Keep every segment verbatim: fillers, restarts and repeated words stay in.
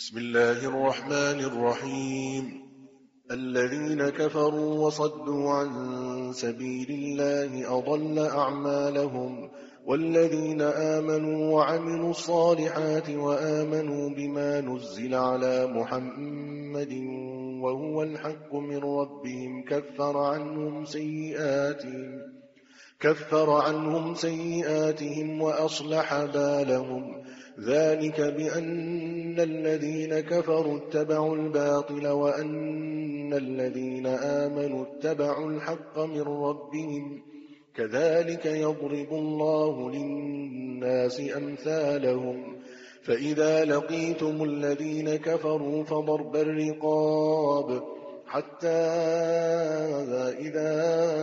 بسم الله الرحمن الرحيم. الذين كفروا وصدوا عن سبيل الله أضل أعمالهم، والذين آمنوا وعملوا الصالحات وآمنوا بما نزل على محمد وهو الحق من ربهم كفر عنهم سيئاتهم كفر عنهم سيئاتهم وأصلح بالهم. ذلك بأن الذين كفروا اتبعوا الباطل وأن الذين آمنوا اتبعوا الحق من ربهم. كذلك يضرب الله للناس أمثالهم. فإذا لقيتم الذين كفروا فضرب الرقاب حتى إذا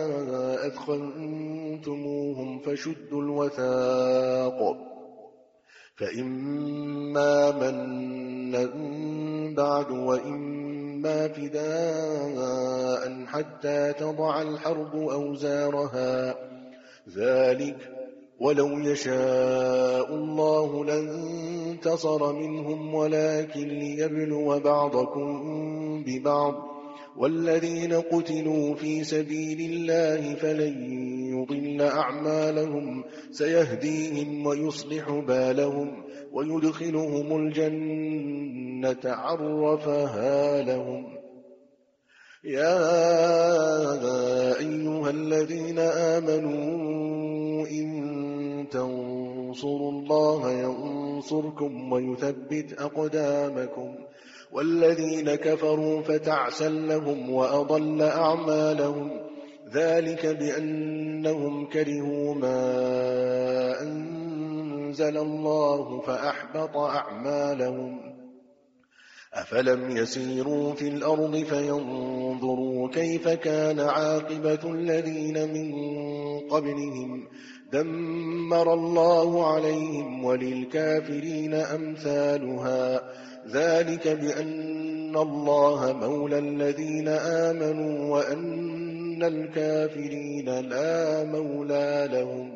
أثخنتموهم فشدوا الوثاق، فإما منا بعد وإما فداء حتى تضع الحرب أوزارها. ذلك ولو يشاء الله لانتصر منهم ولكن ليبلو بعضكم ببعض. والذين قتلوا في سبيل الله فلن يضل أعمالهم سيهديهم ويصلح بالهم ويدخلهم الجنة عرفها لهم. يا أيها الذين آمنوا إن تنصروا الله ينصركم ويثبت أقدامكم. والذين كفروا فتعسا لهم وأضل أعمالهم. ذلك بأنهم كرهوا ما أنزل الله فأحبط أعمالهم. أفلم يسيروا في الأرض فينظروا كيف كان عاقبة الذين من قبلهم دمر الله عليهم وللكافرين أمثالها. ذلك بأن الله مولى الذين آمنوا وأن الكافرين لا مولى لهم.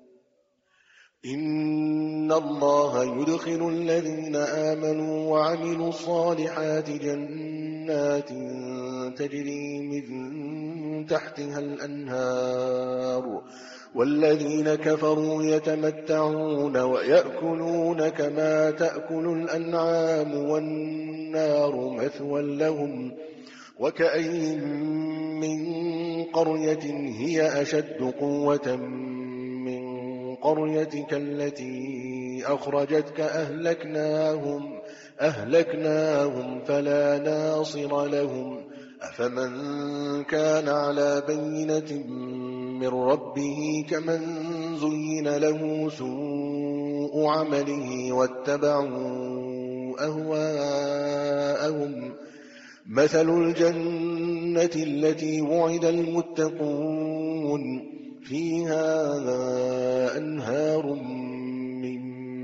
إن الله يدخل الذين آمنوا وعملوا الصالحات جنات تجري من تحتها الأنهار، والذين كفروا يتمتعون ويأكلون كما تأكل الأنعام والنار مثوى لهم. وكأين من قرية هي أشد قوة من قريتك التي أخرجتك أهلكناهم, أهلكناهم فلا ناصر لهم. أفمن كان على بينة من ربه كمن زين له سوء عمله واتبعوا أهواءهم. مثل الجنة التي وعد المتقون فيها أنهار من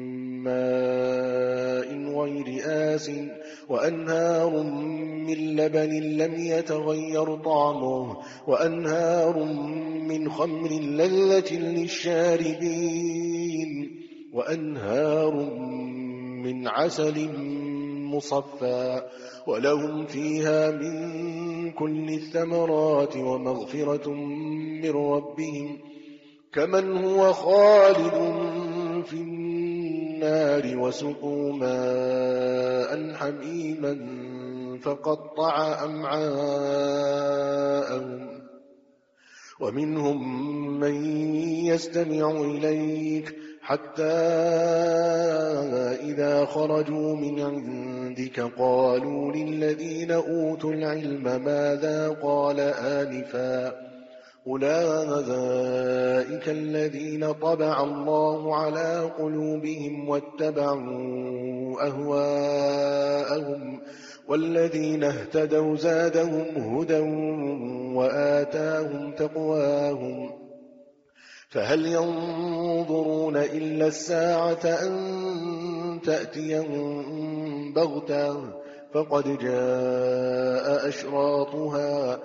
ماء غير آسٍ وأنهار من لبن لم يتغير طعمه وأنهار من خمر لذة للشاربين وأنهار من عسل مصفى ولهم فيها من كل الثمرات ومغفرة من ربهم كمن هو خالد في النار وسقوا ماء حميما فقطع أمعاءهم. ومنهم من يستمع إليك حتى إذا خرجوا من عندك قالوا للذين أوتوا العلم ماذا قال آنفا أولئك الذين طبع الله على قلوبهم واتبعوا أهواءهم. والذين اهتدوا زادهم هدى وآتاهم تقواهم. فهل ينظرون إلا الساعة أن تأتيهم بغتة فقد جاء أشراطها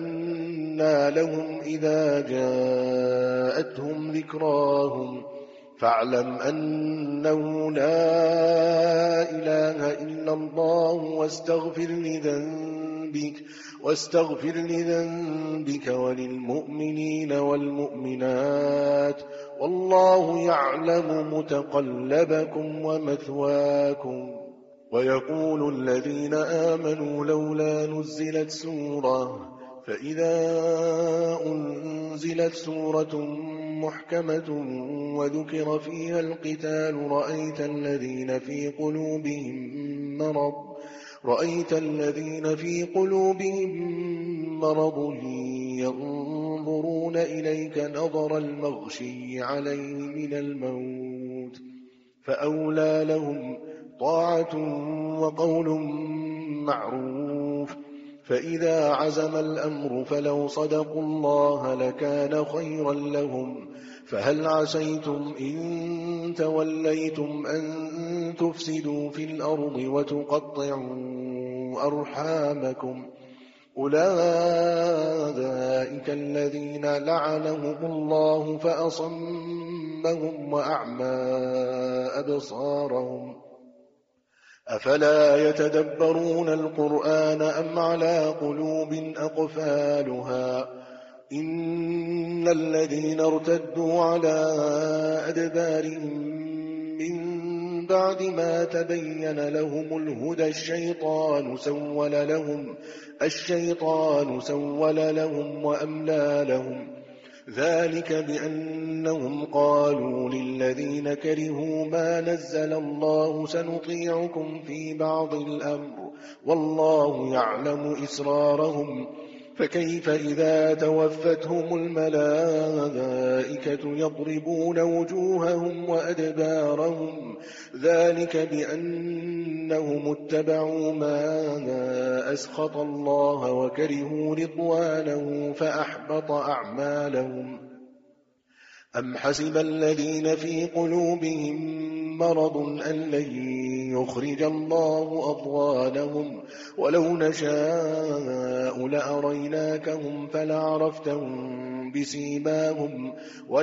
فأنى لهم إذا جاءتهم ذكراهم فاعلم أنه لا إله إلا الله واستغفر لذنبك واستغفر لذنبك وللمؤمنين والمؤمنات والله يعلم متقلبكم ومثواكم. ويقول الذين آمنوا لولا نزلت سورة فإذا أنزلت سورة محكمة وذكر فيها القتال رأيت الذين في قلوبهم مرض رأيت الذين في قلوبهم مرض ينظرون إليك نظر المغشي عليه من الموت فأولى لهم طاعة وقول معروف. فإذا عزم الأمر فلو صدقوا الله لكان خيرا لهم. فهل عسيتم إن توليتم أن تفسدوا في الأرض وتقطعوا أرحامكم أولئك الذين لعنهم الله فأصمهم وأعمى أبصارهم أفلا يتدبرون القرآن أم على قلوب أقفالها إن الذين ارتدوا على أدبارهم من بعد ما تبين لهم الهدى الشيطان سول لهم الشيطان سول لهم وأملى لهم ذلك بأنهم قالوا للذين كرهوا ما نزل الله سنطيعكم في بعض الأمر والله يعلم إسرارهم فكيف إذا توفتهم الملائكة يضربون وجوههم وأدبارهم ذلك بأنهم اتبعوا ما أسخط الله وكرهوا رضوانه فأحبط أعمالهم. أم حسب الذين في قلوبهم مرض أن لن يخرج الله أضغانهم ولو نشاء لأريناكهم فلعرفتهم بسيماهم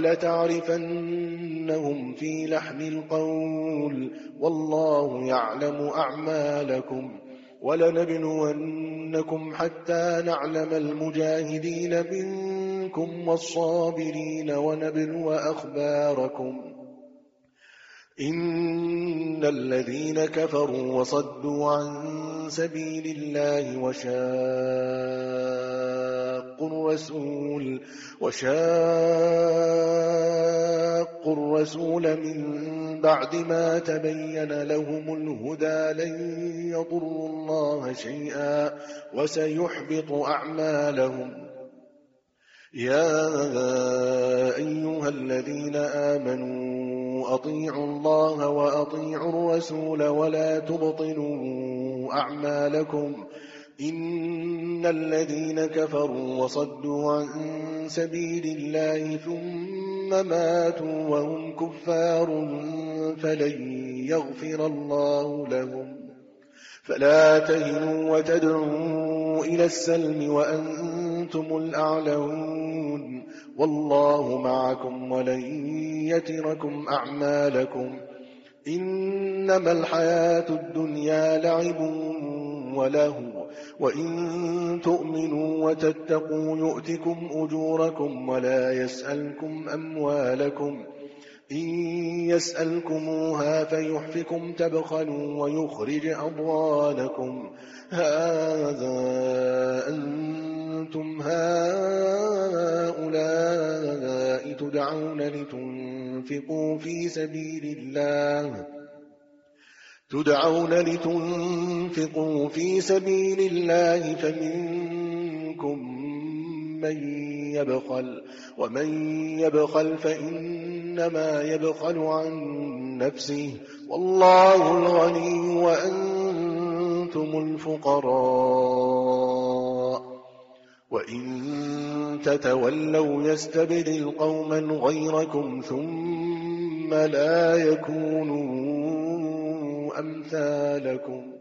ولتعرفنهم في لحن القول والله يعلم أعمالكم. ولنبلونكم حتى نعلم المجاهدين منكم والصابرين ونبلو أخباركم. إن الذين كفروا وصدوا عن سبيل الله وشاقوا الرسول وشاقوا الرسول من بعد ما تبين لهم الهدى لن يضروا الله شيئا وسيحبط أعمالهم. يا أيها الذين آمنوا أطيعوا الله وأطيعوا الرسول ولا تبطلوا أعمالكم إن الذين كفروا وصدوا عن سبيل الله ثم ماتوا وهم كفار فلن يغفر الله لهم. فلا تهنوا وتدعوا إلى السلم وأنتم الأعلون والله معكم ولن يتركم أعمالكم. إنما الحياة الدنيا لعب ولهو وإن تؤمنوا وتتقوا يؤتكم أجوركم ولا يسألكم أموالكم إن يسألكموها فيحفكم تبخلوا ويخرج أضغانكم هذا أنتم هؤلاء تدعون لتنفقوا في سبيل الله تدعون لتنفقوا في سبيل الله فمنكم من يبخل ومن يبخل فإنما يبخل عن نفسه والله الغني وأنتم الفقراء وإن تتولوا يستبدل قوما غيركم ثم لا يكونوا أمثالكم